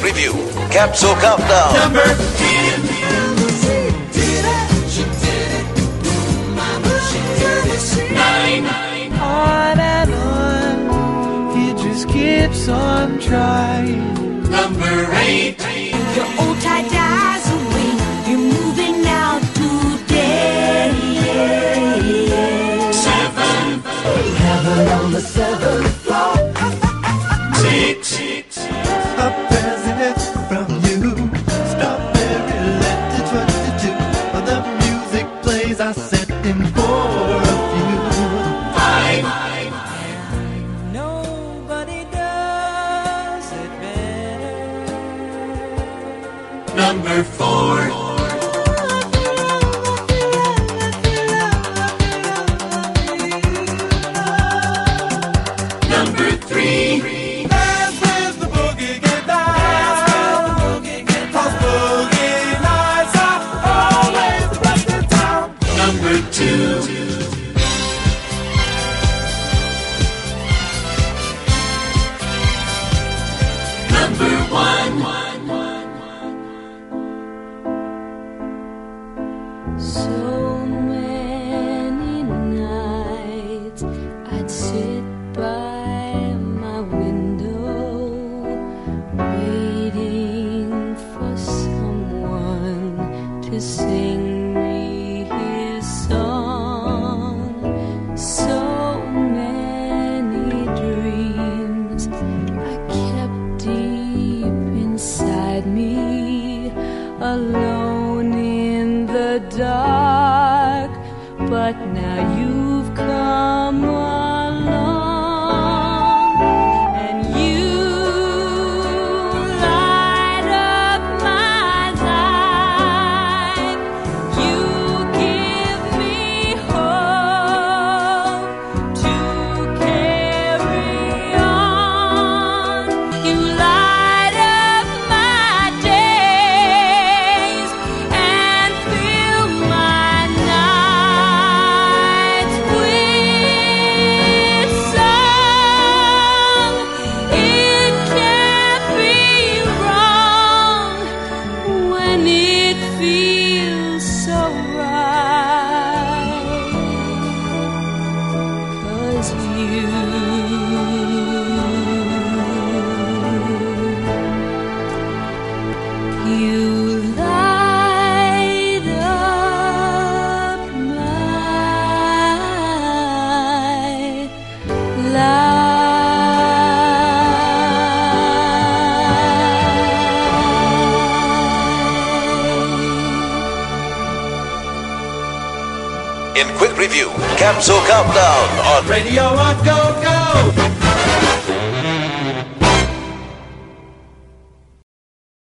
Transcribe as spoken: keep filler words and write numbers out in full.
review, Capsule Countdown. Number ten. Nine. On and on, he just keeps on trying. Number eight. Your old tie dies away. You're moving out today. Seven. Heaven on the seventh floor. Six. A present from you. Strawberry letter twenty-two. The music plays are set in for a few. Five. Nobody does it better. Number four. Number three. Dance with the boogie, get down. Cause boogie nights are always the best in town. Number two. Number one. So many nights I'd sit by my window, waiting for someone to sing me his song. So many dreams I kept deep inside me, alone in the dark. But now you've come along, and you light up my life. You give me hope to carry on. You light up my days and fill my nights with song. It can't be wrong when it feels so right. 'Cause you You light up my life. In quick review, Capsule Countdown on Radio on Go Go.